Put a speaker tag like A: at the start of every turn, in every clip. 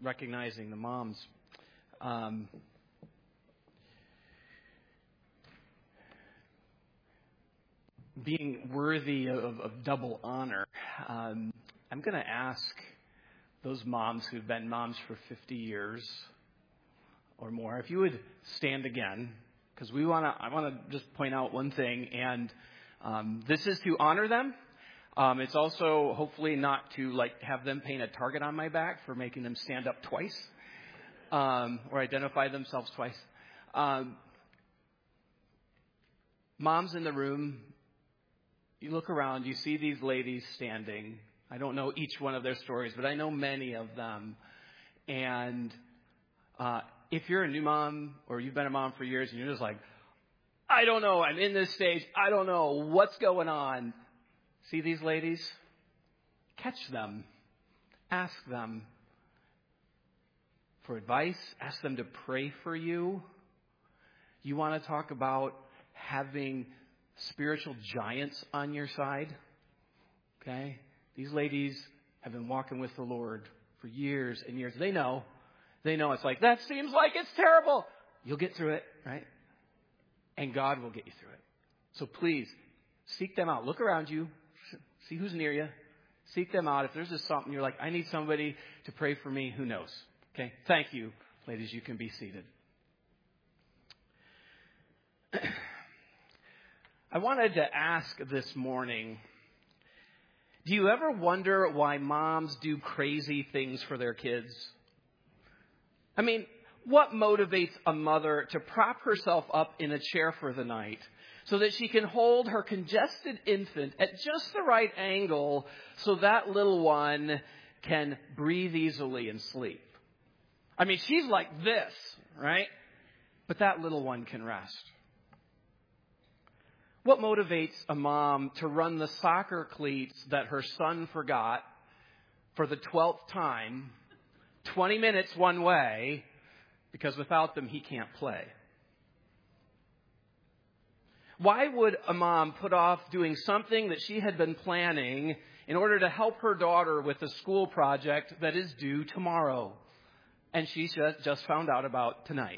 A: recognizing the moms. Being worthy of double honor, I'm going to ask those moms who've been moms for 50 years or more, if you would stand again, because I want to just point out one thing, and this is to honor them. It's also hopefully not to have them paint a target on my back for making them stand up twice or identify themselves twice. Moms in the room, you look around, you see these ladies standing. I don't know each one of their stories, but I know many of them. And if you're a new mom or you've been a mom for years and you're just like, I don't know, I'm in this stage, I don't know what's going on. See these ladies? Catch them. Ask them for advice. Ask them to pray for you. You want to talk about having spiritual giants on your side? Okay? These ladies have been walking with the Lord for years and years. They know it's like, that seems like it's terrible. You'll get through it, right? And God will get you through it. So please, seek them out. Look around you. See who's near you. Seek them out. If there's just something you're like, I need somebody to pray for me, who knows? Okay? Thank you, ladies. You can be seated. I wanted to ask this morning, do you ever wonder why moms do crazy things for their kids? I mean, what motivates a mother to prop herself up in a chair for the night so that she can hold her congested infant at just the right angle so that little one can breathe easily and sleep? I mean, she's like this, right? But that little one can rest. What motivates a mom to run the soccer cleats that her son forgot for the 12th time, 20 minutes one way, because without them he can't play? Why would a mom put off doing something that she had been planning in order to help her daughter with a school project that is due tomorrow and she just found out about tonight?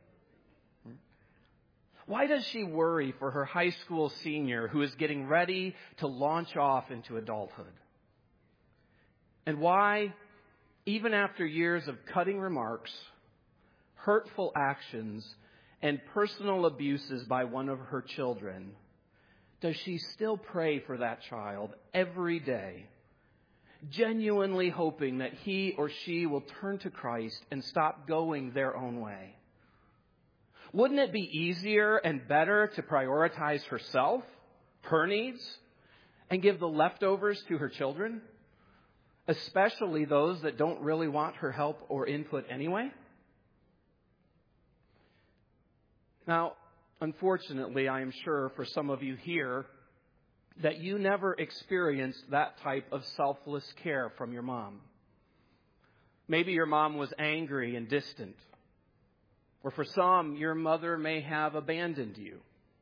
A: Why does she worry for her high school senior who is getting ready to launch off into adulthood? And why, even after years of cutting remarks, hurtful actions, and personal abuses by one of her children, does she still pray for that child every day, genuinely hoping that he or she will turn to Christ and stop going their own way? Wouldn't it be easier and better to prioritize herself, her needs, and give the leftovers to her children, especially those that don't really want her help or input anyway? Now, unfortunately, I am sure for some of you here that you never experienced that type of selfless care from your mom. Maybe your mom was angry and distant. Or for some, your mother may have abandoned you.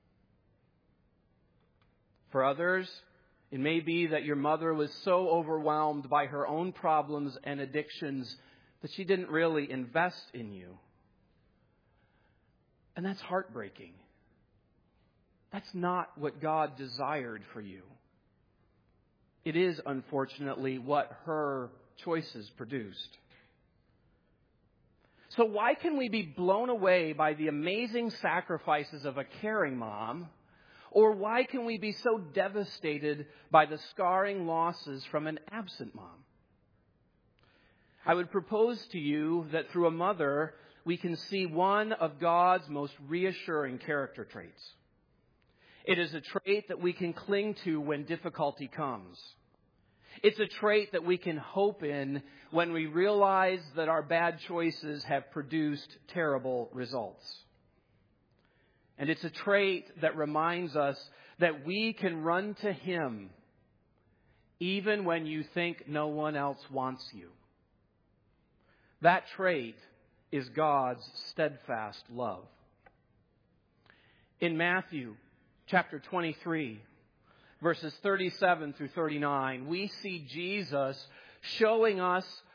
A: For others, it may be that your mother was so overwhelmed by her own problems and addictions that she didn't really invest in you. And that's heartbreaking. That's not what God desired for you. It is, unfortunately, what her choices produced. So why can we be blown away by the amazing sacrifices of a caring mom? Or why can we be so devastated by the scarring losses from an absent mom? I would propose to you that through a mother, we can see one of God's most reassuring character traits. It is a trait that we can cling to when difficulty comes. It's a trait that we can hope in when we realize that our bad choices have produced terrible results. And it's a trait that reminds us that we can run to Him even when you think no one else wants you. That trait is God's steadfast love. In Matthew chapter 23, verses 37 through 39, we see Jesus showing us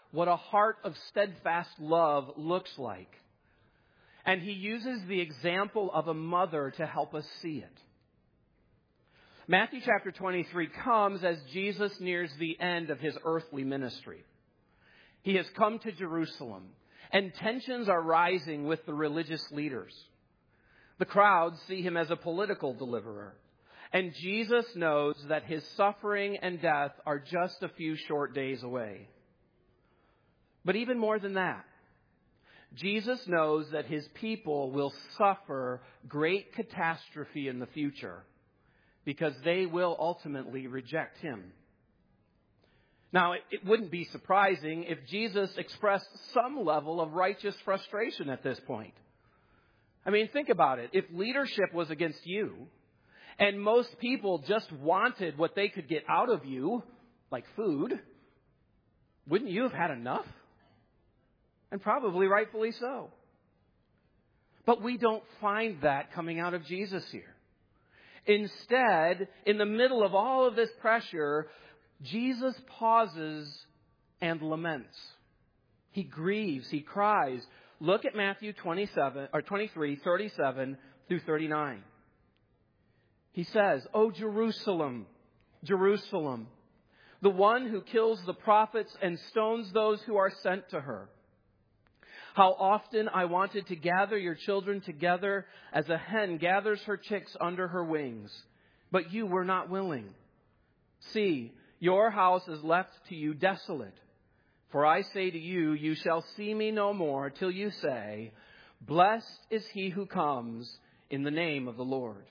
A: what a heart of steadfast love looks like. And he uses the example of a mother to help us see it. Matthew chapter 23 comes as Jesus nears the end of his earthly ministry. He has come to Jerusalem, and tensions are rising with the religious leaders. The crowds see him as a political deliverer, and Jesus knows that his suffering and death are just a few short days away. But even more than that, Jesus knows that his people will suffer great catastrophe in the future because they will ultimately reject him. Now, it wouldn't be surprising if Jesus expressed some level of righteous frustration at this point. I mean, think about it. If leadership was against you, and most people just wanted what they could get out of you, like food, wouldn't you have had enough? And probably rightfully so. But we don't find that coming out of Jesus here. Instead, in the middle of all of this pressure, Jesus pauses and laments. He grieves, he cries. Look at Matthew 23, 37 through 39. He says, "O Jerusalem, Jerusalem, the one who kills the prophets and stones those who are sent to her. How often I wanted to gather your children together as a hen gathers her chicks under her wings, but you were not willing. See, your house is left to you desolate. For I say to you, you shall see me no more till you say, 'Blessed is he who comes in the name of the Lord.'"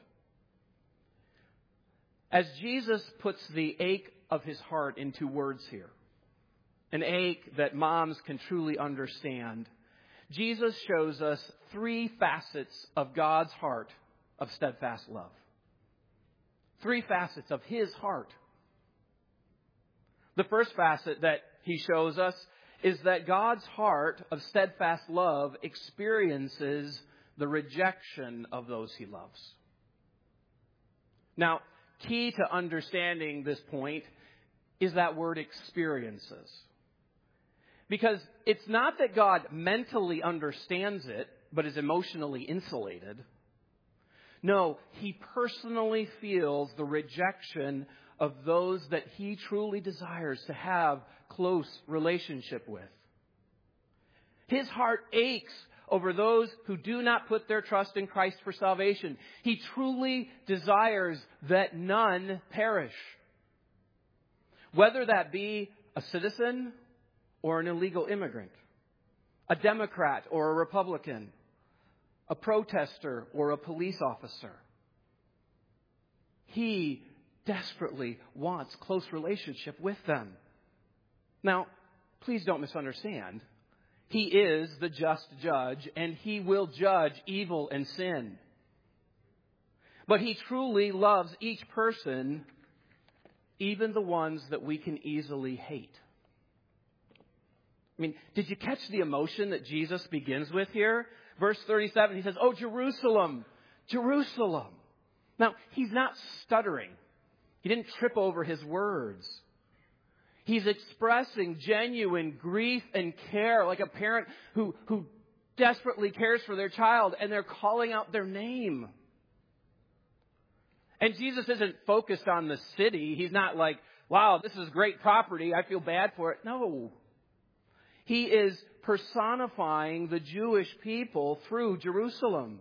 A: As Jesus puts the ache of his heart into words here, an ache that moms can truly understand, Jesus shows us three facets of God's heart of steadfast love. Three facets of his heart. The first facet that he shows us is that God's heart of steadfast love experiences the rejection of those he loves. Now, key to understanding this point is that word experiences. Because it's not that God mentally understands it, but is emotionally insulated. No, he personally feels the rejection of those that he truly desires to have close relationship with. His heart aches over those who do not put their trust in Christ for salvation. He truly desires that none perish. Whether that be a citizen or an illegal immigrant, a Democrat or a Republican, a protester or a police officer. He desperately wants close relationship with them. Now, please don't misunderstand. He is the just judge, and he will judge evil and sin. But he truly loves each person, even the ones that we can easily hate. I mean, did you catch the emotion that Jesus begins with here? Verse 37, he says, "Oh, Jerusalem, Jerusalem." Now, he's not stuttering. He didn't trip over his words. He's expressing genuine grief and care, like a parent who desperately cares for their child, and they're calling out their name. And Jesus isn't focused on the city. He's not like, "Wow, this is great property. I feel bad for it." No. He is personifying the Jewish people through Jerusalem.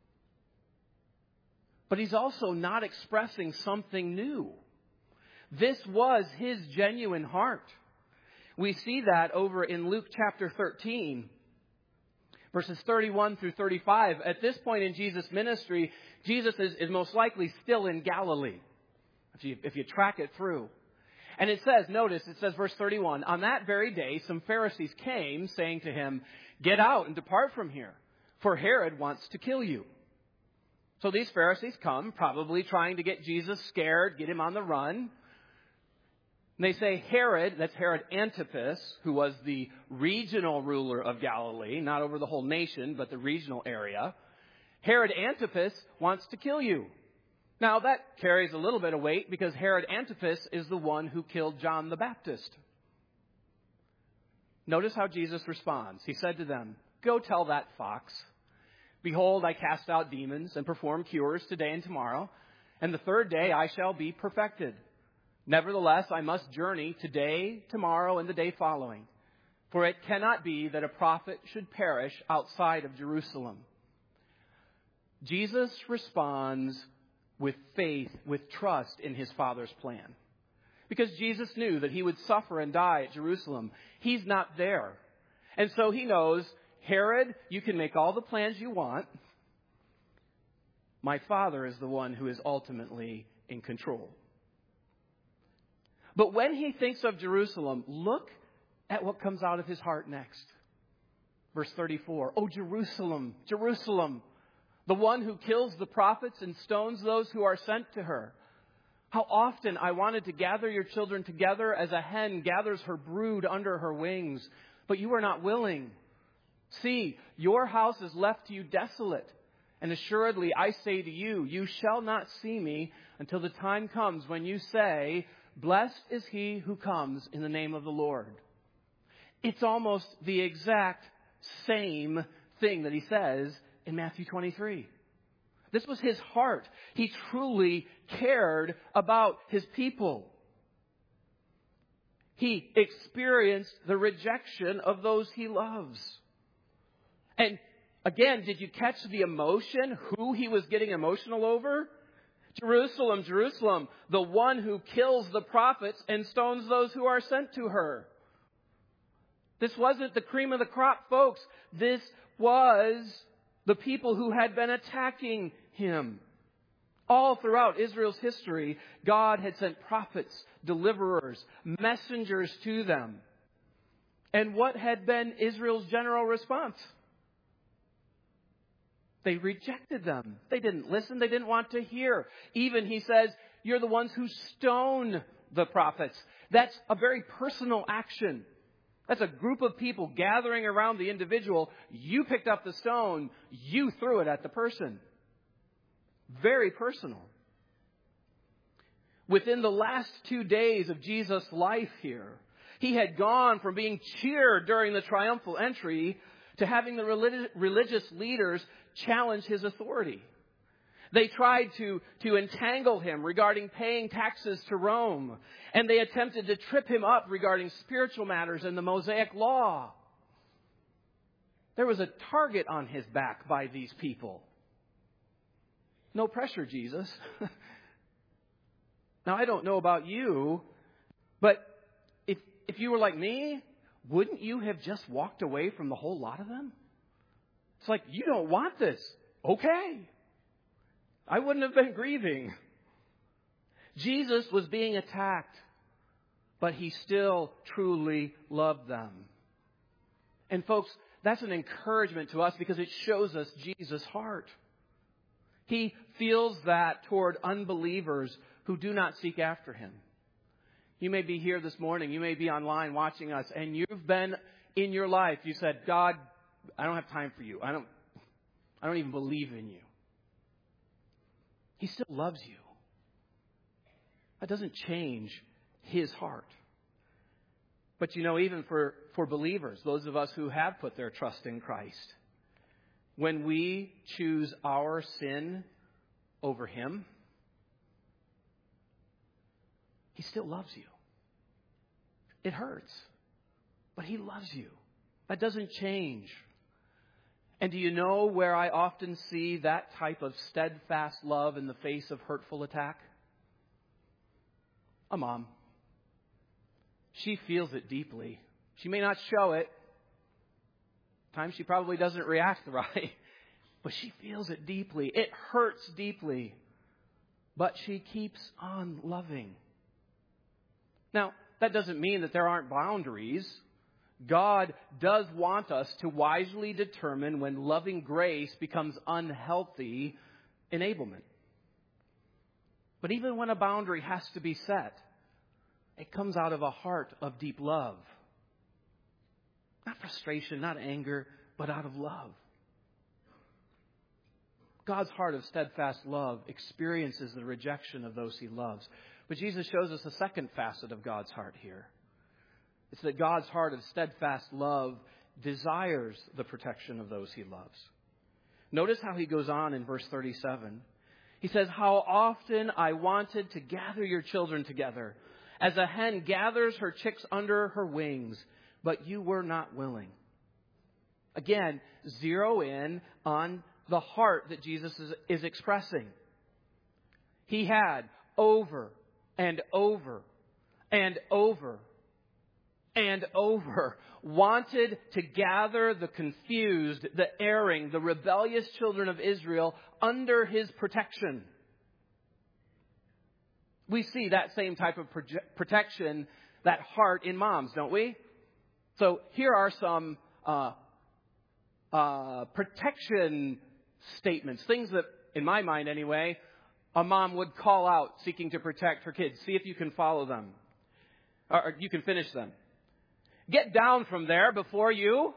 A: But he's also not expressing something new. This was his genuine heart. We see that over in Luke chapter 13, verses 31 through 35. At this point in Jesus' ministry, Jesus is most likely still in Galilee, if you track it through. And it says, notice, it says, verse 31, "On that very day, some Pharisees came, saying to him, 'Get out and depart from here, for Herod wants to kill you.'" So these Pharisees come, probably trying to get Jesus scared, get him on the run. And they say, Herod, that's Herod Antipas, who was the regional ruler of Galilee, not over the whole nation, but the regional area. Herod Antipas wants to kill you. Now, that carries a little bit of weight because Herod Antipas is the one who killed John the Baptist. Notice how Jesus responds. He said to them, "Go tell that fox, behold, I cast out demons and perform cures today and tomorrow, and the third day I shall be perfected. Nevertheless, I must journey today, tomorrow, and the day following. For it cannot be that a prophet should perish outside of Jerusalem." Jesus responds with faith, with trust in his Father's plan. Because Jesus knew that he would suffer and die at Jerusalem. He's not there. And so he knows, Herod, you can make all the plans you want. My Father is the one who is ultimately in control. But when he thinks of Jerusalem, look at what comes out of his heart next. Verse 34, "Oh, Jerusalem, Jerusalem, the one who kills the prophets and stones those who are sent to her. How often I wanted to gather your children together as a hen gathers her brood under her wings, but you are not willing. See, your house is left to you desolate. And assuredly, I say to you, you shall not see me until the time comes when you say, 'Blessed is he who comes in the name of the Lord.'" It's almost the exact same thing that he says in Matthew 23. This was his heart. He truly cared about his people. He experienced the rejection of those he loves. And again, did you catch the emotion? Who he was getting emotional over? Jerusalem, Jerusalem, the one who kills the prophets and stones those who are sent to her. This wasn't the cream of the crop, folks. This was the people who had been attacking him. All throughout Israel's history, God had sent prophets, deliverers, messengers to them. And what had been Israel's general response? They rejected them. They didn't listen. They didn't want to hear. Even, he says, you're the ones who stone the prophets. That's a very personal action. That's a group of people gathering around the individual. You picked up the stone. You threw it at the person. Very personal. Within the last 2 days of Jesus' life here, he had gone from being cheered during the triumphal entry to having the religious leaders challenge his authority. They tried to entangle him regarding paying taxes to Rome. And they attempted to trip him up regarding spiritual matters and the Mosaic law. There was a target on his back by these people. No pressure, Jesus. Now, I don't know about you, but if you were like me, wouldn't you have just walked away from the whole lot of them? It's like, you don't want this. Okay. I wouldn't have been grieving. Jesus was being attacked, but he still truly loved them. And folks, that's an encouragement to us because it shows us Jesus' heart. He feels that toward unbelievers who do not seek after him. You may be here this morning. You may be online watching us, and you've been in your life. You said, "God, I don't have time for you. I don't even believe in you." He still loves you. That doesn't change his heart. But even for believers, those of us who have put their trust in Christ, when we choose our sin over him, he still loves you. It hurts, but he loves you. That doesn't change. And do you know where I often see that type of steadfast love in the face of hurtful attack? A mom. She feels it deeply. She may not show it. At times she probably doesn't react right. But she feels it deeply. It hurts deeply. But she keeps on loving. Now, that doesn't mean that there aren't boundaries. God does want us to wisely determine when loving grace becomes unhealthy enablement. But even when a boundary has to be set, it comes out of a heart of deep love. Not frustration, not anger, but out of love. God's heart of steadfast love experiences the rejection of those he loves. But Jesus shows us a second facet of God's heart here. It's that God's heart of steadfast love desires the protection of those he loves. Notice how he goes on in verse 37. He says, "How often I wanted to gather your children together, as a hen gathers her chicks under her wings, but you were not willing." Again, zero in on the heart that Jesus is expressing. He had over and over and over and over wanted to gather the confused, the erring, the rebellious children of Israel under his protection. We see that same type of protection, that heart in moms, don't we? So here are some protection statements, things that, in my mind anyway, a mom would call out seeking to protect her kids. See if you can follow them, or you can finish them. Get down from there before you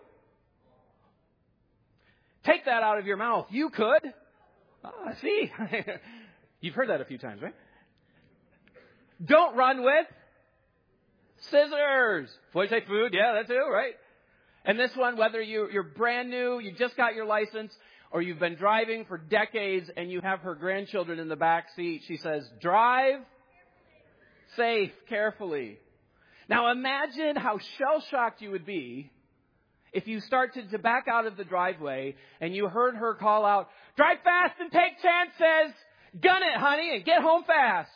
A: take that out of your mouth. You could. See? You've heard that a few times, right? Don't run with scissors. What did you say? Food? Yeah, that too, right? And this one, whether you're brand new, you just got your license, or you've been driving for decades and you have her grandchildren in the back seat, she says, drive safe, carefully. Now imagine how shell-shocked you would be if you started to back out of the driveway and you heard her call out, drive fast and take chances, gun it, honey, and get home fast.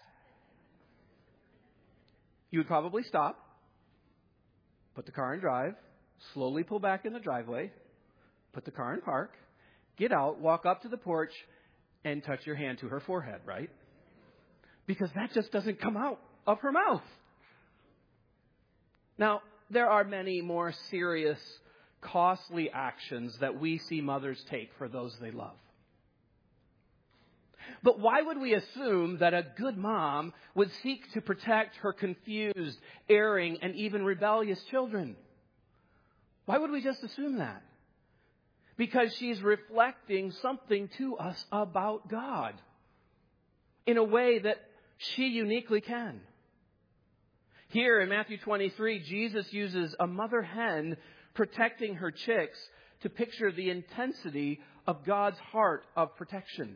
A: You would probably stop, put the car in drive, slowly pull back in the driveway, put the car in park, get out, walk up to the porch, and touch your hand to her forehead, right? Because that just doesn't come out of her mouth. Now, there are many more serious, costly actions that we see mothers take for those they love. But why would we assume that a good mom would seek to protect her confused, erring, and even rebellious children? Why would we just assume that? Because she's reflecting something to us about God in a way that she uniquely can. Here in Matthew 23, Jesus uses a mother hen protecting her chicks to picture the intensity of God's heart of protection.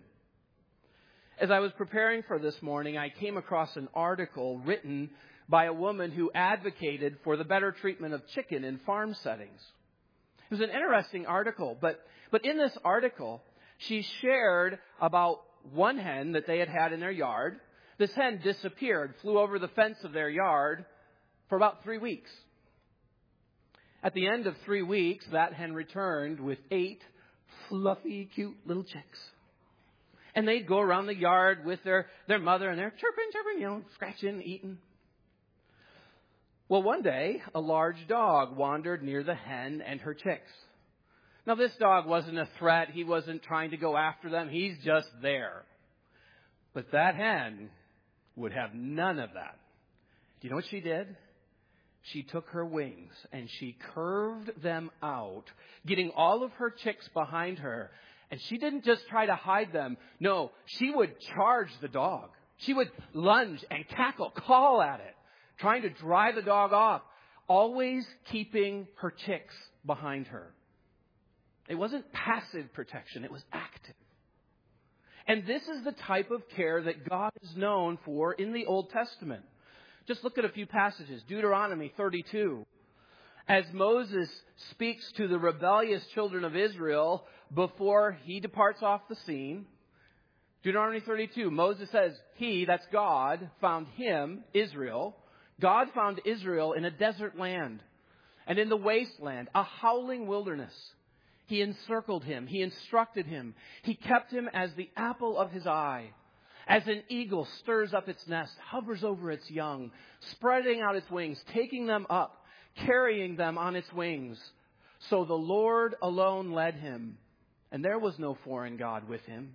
A: As I was preparing for this morning, I came across an article written by a woman who advocated for the better treatment of chicken in farm settings. It was an interesting article, but in this article, she shared about one hen that they had in their yard. This hen disappeared, flew over the fence of their yard for about 3 weeks. At the end of 3 weeks, that hen returned with 8 fluffy, cute little chicks. And they'd go around the yard with their mother, and they're chirping, scratching, eating. Well, one day, a large dog wandered near the hen and her chicks. Now, this dog wasn't a threat. He wasn't trying to go after them. He's just there. But that hen would have none of that. Do you know what she did? She took her wings and she curved them out, getting all of her chicks behind her. And she didn't just try to hide them. No, she would charge the dog. She would lunge and cackle, call at it, trying to drive the dog off, always keeping her chicks behind her. It wasn't passive protection. It was active. And this is the type of care that God is known for in the Old Testament. Just look at a few passages. Deuteronomy 32. As Moses speaks to the rebellious children of Israel before he departs off the scene, Deuteronomy 32, Moses says, he, that's God, found him, Israel. God found Israel in a desert land and in the wasteland, a howling wilderness. He encircled him. He instructed him. He kept him as the apple of his eye. As an eagle stirs up its nest, hovers over its young, spreading out its wings, taking them up, carrying them on its wings. So the Lord alone led him, and there was no foreign god with him.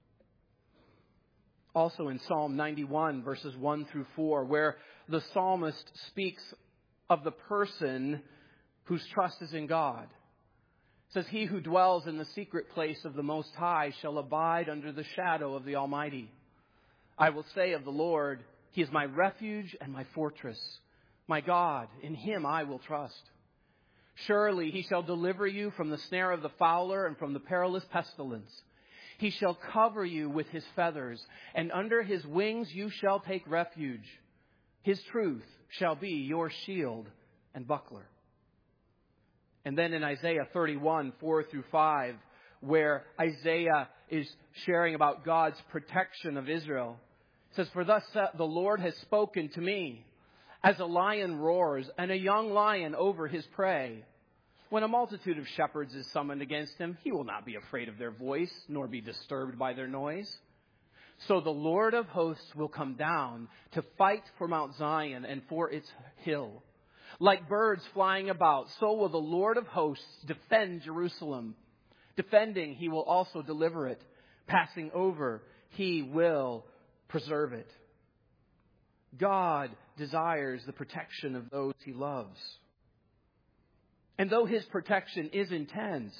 A: Also in Psalm 91, verses 1 through 4, where the psalmist speaks of the person whose trust is in God. It says, he who dwells in the secret place of the Most High shall abide under the shadow of the Almighty. I will say of the Lord, he is my refuge and my fortress, My God, in him I will trust. Surely he shall deliver you from the snare of the fowler and from the perilous pestilence. He shall cover you with his feathers, and under his wings you shall take refuge. His truth shall be your shield and buckler. And then in Isaiah 31, 4 through 5, where Isaiah is sharing about God's protection of Israel, it says, For thus the Lord has spoken to me, as a lion roars, and a young lion over his prey. When a multitude of shepherds is summoned against him, he will not be afraid of their voice, nor be disturbed by their noise. So the Lord of hosts will come down to fight for Mount Zion and for its hill. Like birds flying about, so will the Lord of hosts defend Jerusalem. Defending, he will also deliver it. Passing over, he will preserve it. God desires the protection of those he loves. And though his protection is intense,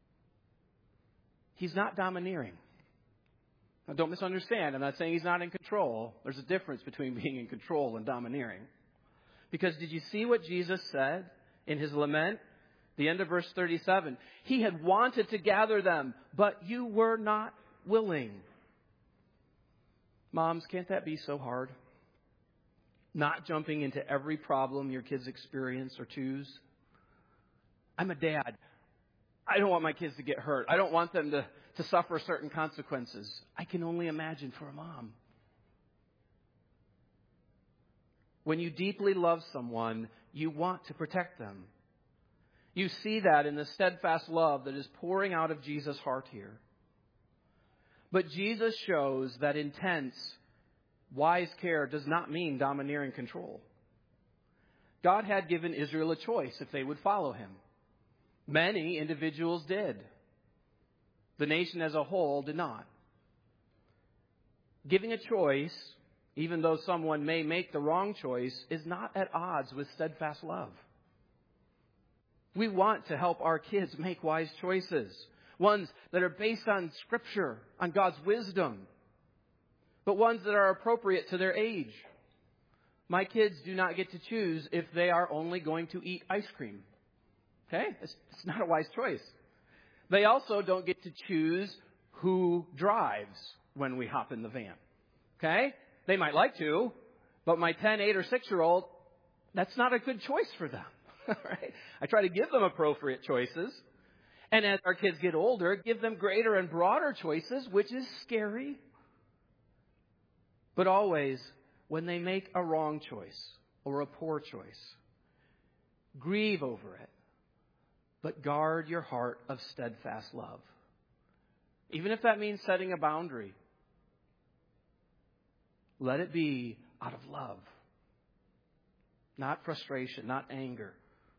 A: he's not domineering. Now, don't misunderstand. I'm not saying he's not in control. There's a difference between being in control and domineering. Because did you see what Jesus said in his lament? The end of verse 37. He had wanted to gather them, but you were not willing. Moms, can't that be so hard? Not jumping into every problem your kids experience or choose. I'm a dad. I don't want my kids to get hurt. I don't want them to suffer certain consequences. I can only imagine for a mom. When you deeply love someone, you want to protect them. You see that in the steadfast love that is pouring out of Jesus' heart here. But Jesus shows that intense, wise care does not mean domineering control. God had given Israel a choice if they would follow him. Many individuals did. The nation as a whole did not. Giving a choice, even though someone may make the wrong choice, is not at odds with steadfast love. We want to help our kids make wise choices, ones that are based on Scripture, on God's wisdom, but ones that are appropriate to their age. My kids do not get to choose if they are only going to eat ice cream. Okay? It's not a wise choice. They also don't get to choose who drives when we hop in the van. Okay? They might like to, but my 10, 8, or 6-year-old, that's not a good choice for them. Right? I try to give them appropriate choices. And as our kids get older, give them greater and broader choices, which is scary. But always, when they make a wrong choice or a poor choice, grieve over it, but guard your heart of steadfast love. Even if that means setting a boundary, let it be out of love, not frustration, not anger.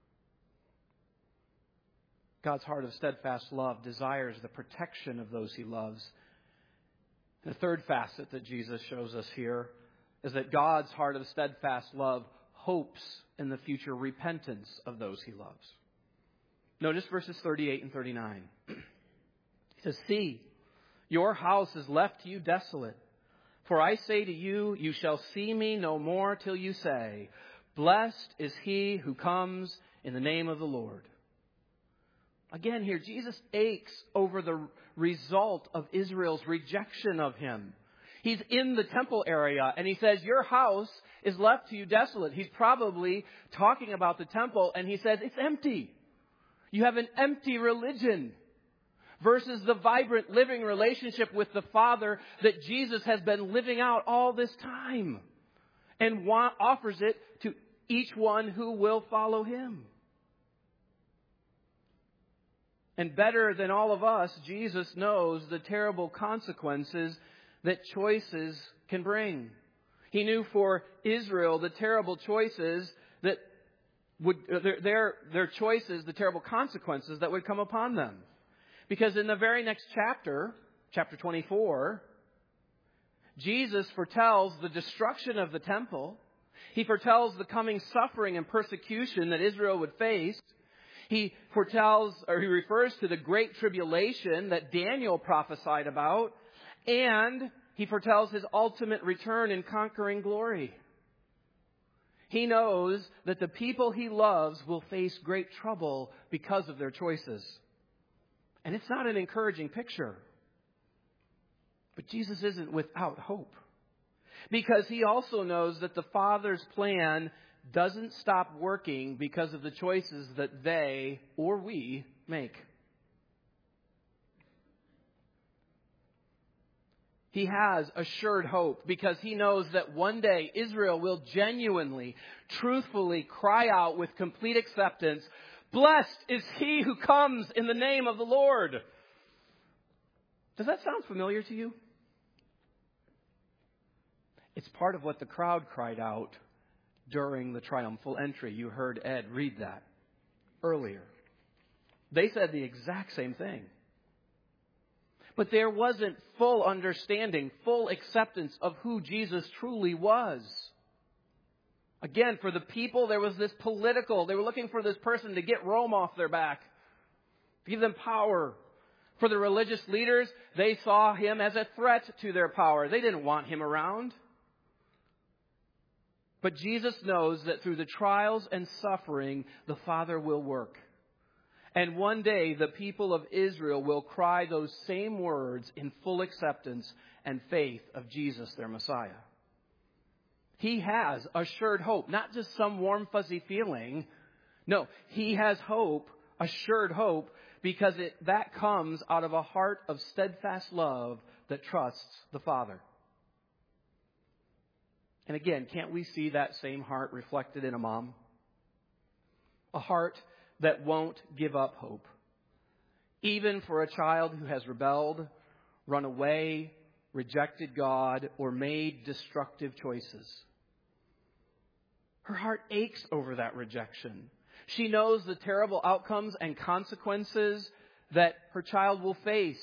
A: God's heart of steadfast love desires the protection of those he loves. The third facet that Jesus shows us here is that God's heart of steadfast love hopes in the future repentance of those he loves. Notice verses 38 and 39. He says, See, your house is left to you desolate. For I say to you, you shall see me no more till you say, Blessed is he who comes in the name of the Lord. Again here, Jesus aches over the result of Israel's rejection of him. He's in the temple area, and he says, your house is left to you desolate. He's probably talking about the temple, and he says, it's empty. You have an empty religion versus the vibrant living relationship with the Father that Jesus has been living out all this time and offers it to each one who will follow him. And better than all of us, Jesus knows the terrible consequences that choices can bring. He knew for Israel the terrible choices that would, their choices, the terrible consequences that would come upon them. Because in the very next chapter, chapter 24, Jesus foretells the destruction of the temple. He foretells the coming suffering and persecution that Israel would face. He foretells, or he refers to the great tribulation that Daniel prophesied about. And he foretells his ultimate return in conquering glory. He knows that the people he loves will face great trouble because of their choices. And it's not an encouraging picture. But Jesus isn't without hope. Because he also knows that the Father's plan doesn't stop working because of the choices that they or we make. He has assured hope because he knows that one day Israel will genuinely, truthfully cry out with complete acceptance, "Blessed is he who comes in the name of the Lord." Does that sound familiar to you? It's part of what the crowd cried out during the triumphal entry. You heard Ed read that earlier. They said the exact same thing. But there wasn't full understanding, full acceptance of who Jesus truly was. Again, for the people, there was this political. They were looking for this person to get Rome off their back, to give them power. For the religious leaders, they saw him as a threat to their power. They didn't want him around. But Jesus knows that through the trials and suffering, the Father will work. And one day, the people of Israel will cry those same words in full acceptance and faith of Jesus, their Messiah. He has assured hope, not just some warm, fuzzy feeling. No, he has hope, assured hope, because that comes out of a heart of steadfast love that trusts the Father. And again, can't we see that same heart reflected in a mom? A heart that won't give up hope. Even for a child who has rebelled, run away, rejected God, or made destructive choices. Her heart aches over that rejection. She knows the terrible outcomes and consequences that her child will face.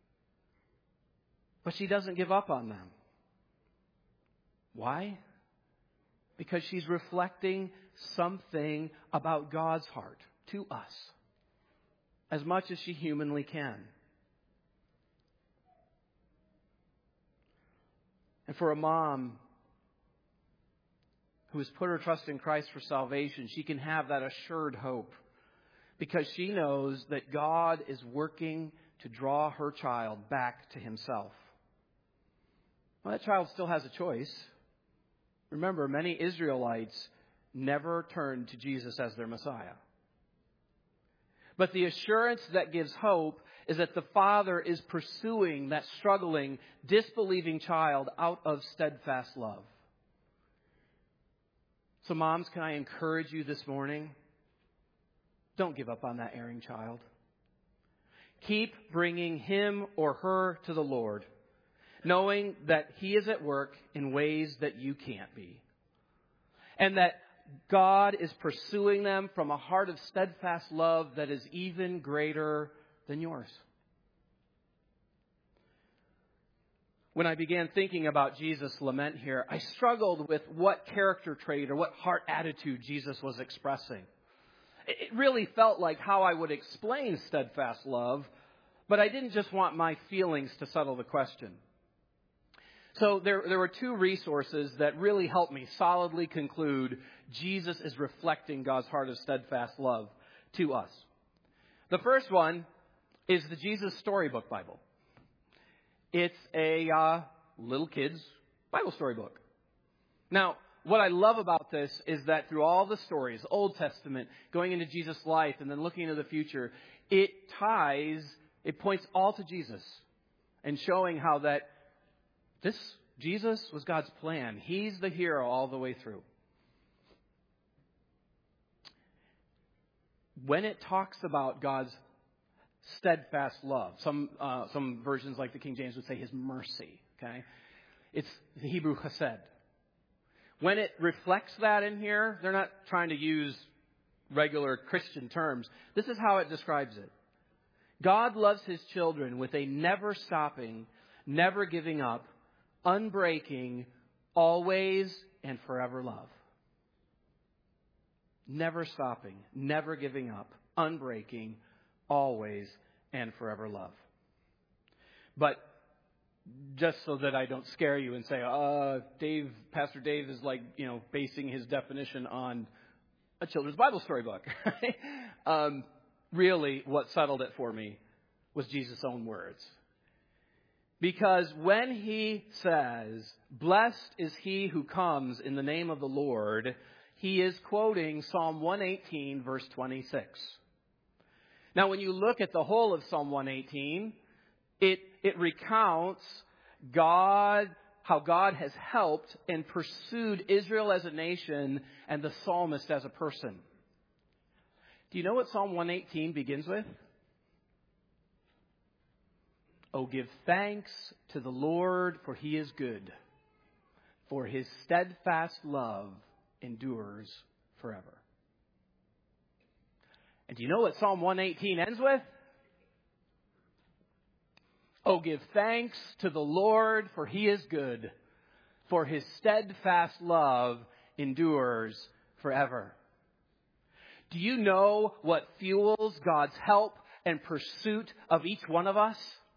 A: But she doesn't give up on them. Why? Because she's reflecting something about God's heart to us, as much as she humanly can. And for a mom who has put her trust in Christ for salvation, she can have that assured hope because she knows that God is working to draw her child back to himself. Well, that child still has a choice. Remember, many Israelites never turned to Jesus as their Messiah. But the assurance that gives hope is that the Father is pursuing that struggling, disbelieving child out of steadfast love. So moms, can I encourage you this morning? Don't give up on that erring child. Keep bringing him or her to the Lord, knowing that he is at work in ways that you can't be. And that God is pursuing them from a heart of steadfast love that is even greater than yours. When I began thinking about Jesus' lament here, I struggled with what character trait or what heart attitude Jesus was expressing. It really felt like how I would explain steadfast love, but I didn't just want my feelings to settle the question. So there were two resources that really helped me solidly conclude Jesus is reflecting God's heart of steadfast love to us. The first one is the Jesus Storybook Bible. It's a little kid's Bible storybook. Now, what I love about this is that through all the stories, Old Testament, going into Jesus' life, and then looking into the future, it points all to Jesus and showing how that this Jesus was God's plan. He's the hero all the way through. When it talks about God's steadfast love, some versions like the King James would say his mercy, okay? It's the Hebrew chesed. When it reflects that in here, they're not trying to use regular Christian terms. This is how it describes it. God loves his children with a never stopping, never giving up, unbreaking, always and forever love. Never stopping, never giving up, unbreaking, always and forever love. But just so that I don't scare you and say, Pastor Dave is like, basing his definition on a children's Bible story book. Really, what settled it for me was Jesus' own words. Because when he says, blessed is he who comes in the name of the Lord, he is quoting Psalm 118, verse 26. Now, when you look at the whole of Psalm 118, it recounts how God has helped and pursued Israel as a nation and the psalmist as a person. Do you know what Psalm 118 begins with? Oh, give thanks to the Lord, for he is good, for his steadfast love endures forever. And do you know what Psalm 118 ends with? Oh, give thanks to the Lord, for he is good, for his steadfast love endures forever. Do you know what fuels God's help and pursuit of each one of us?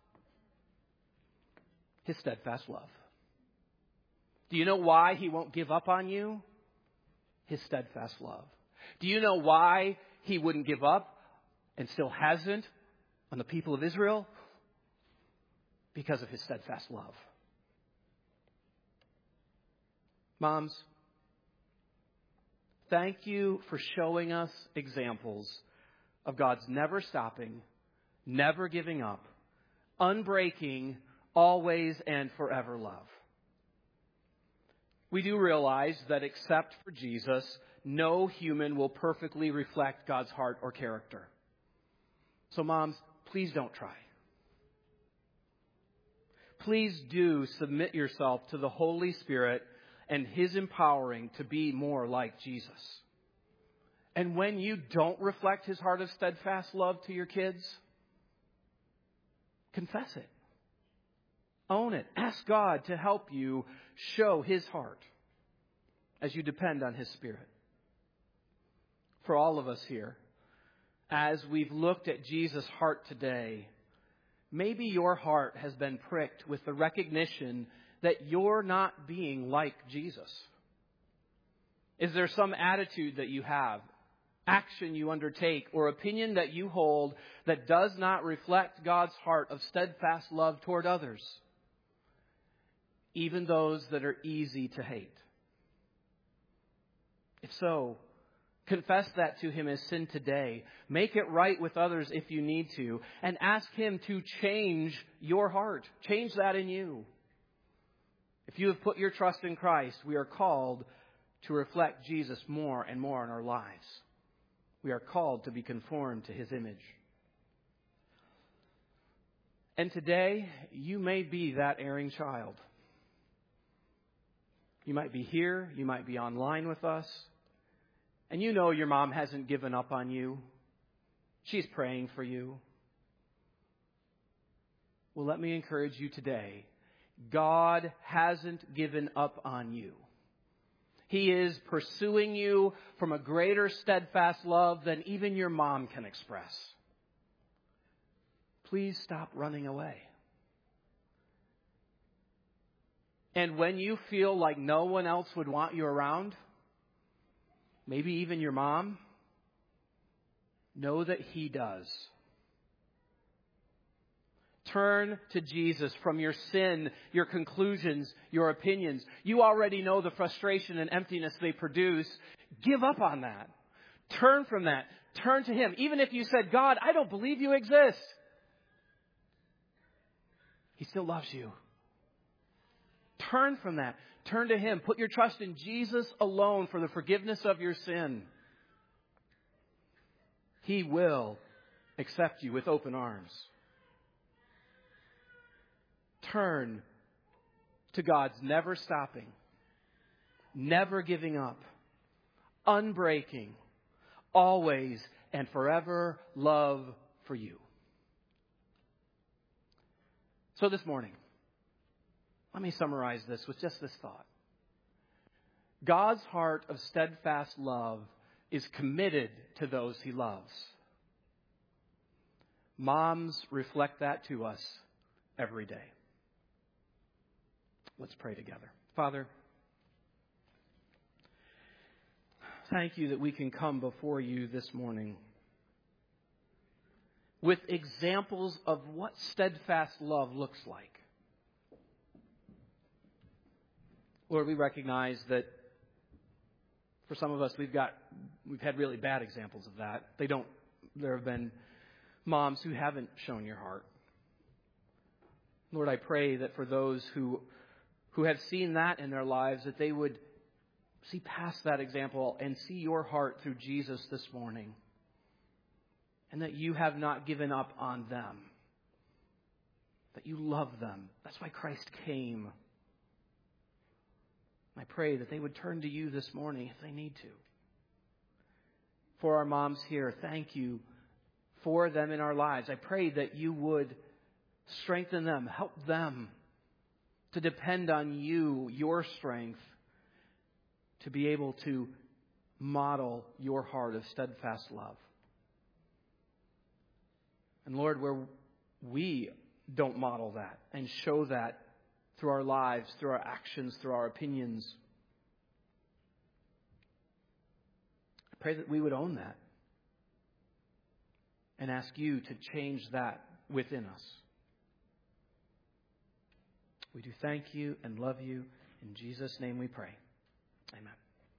A: His steadfast love. Do you know why he won't give up on you? His steadfast love. Do you know why he wouldn't give up and still hasn't on the people of Israel? Because of his steadfast love. Moms, thank you for showing us examples of God's never stopping, never giving up, unbreaking, always and forever love. We do realize that except for Jesus, no human will perfectly reflect God's heart or character. So moms, please don't try. Please do submit yourself to the Holy Spirit and his empowering to be more like Jesus. And when you don't reflect his heart of steadfast love to your kids, confess it. Own it. Ask God to help you show his heart as you depend on his Spirit. For all of us here, as we've looked at Jesus' heart today, maybe your heart has been pricked with the recognition that you're not being like Jesus. Is there some attitude that you have, action you undertake, or opinion that you hold that does not reflect God's heart of steadfast love toward others, even those that are easy to hate? If so, confess that to him as sin today. Make it right with others if you need to. And ask him to change your heart. Change that in you. If you have put your trust in Christ, we are called to reflect Jesus more and more in our lives. We are called to be conformed to his image. And today, you may be that erring child. You might be here. You might be online with us. And you know your mom hasn't given up on you. She's praying for you. Well, let me encourage you today. God hasn't given up on you. He is pursuing you from a greater steadfast love than even your mom can express. Please stop running away. And when you feel like no one else would want you around, maybe even your mom, know that he does. Turn to Jesus from your sin, your conclusions, your opinions. You already know the frustration and emptiness they produce. Give up on that. Turn from that. Turn to him. Even if you said, God, I don't believe you exist. He still loves you. Turn from that. Turn to him. Put your trust in Jesus alone for the forgiveness of your sin. He will accept you with open arms. Turn to God's never stopping, never giving up, unbreaking, always and forever love for you. So this morning, let me summarize this with just this thought. God's heart of steadfast love is committed to those he loves. Moms reflect that to us every day. Let's pray together. Father, thank you that we can come before you this morning with examples of what steadfast love looks like. Lord, we recognize that for some of us, we've had really bad examples of that. There have been moms who haven't shown your heart. Lord, I pray that for those who have seen that in their lives, that they would see past that example and see your heart through Jesus this morning. And that you have not given up on them. That you love them. That's why Christ came. I pray that they would turn to you this morning if they need to. For our moms here, thank you for them in our lives. I pray that you would strengthen them, help them to depend on you, your strength, to be able to model your heart of steadfast love. And Lord, where we don't model that and show that through our lives, through our actions, through our opinions, I pray that we would own that and ask you to change that within us. We do thank you and love you. In Jesus' name we pray. Amen.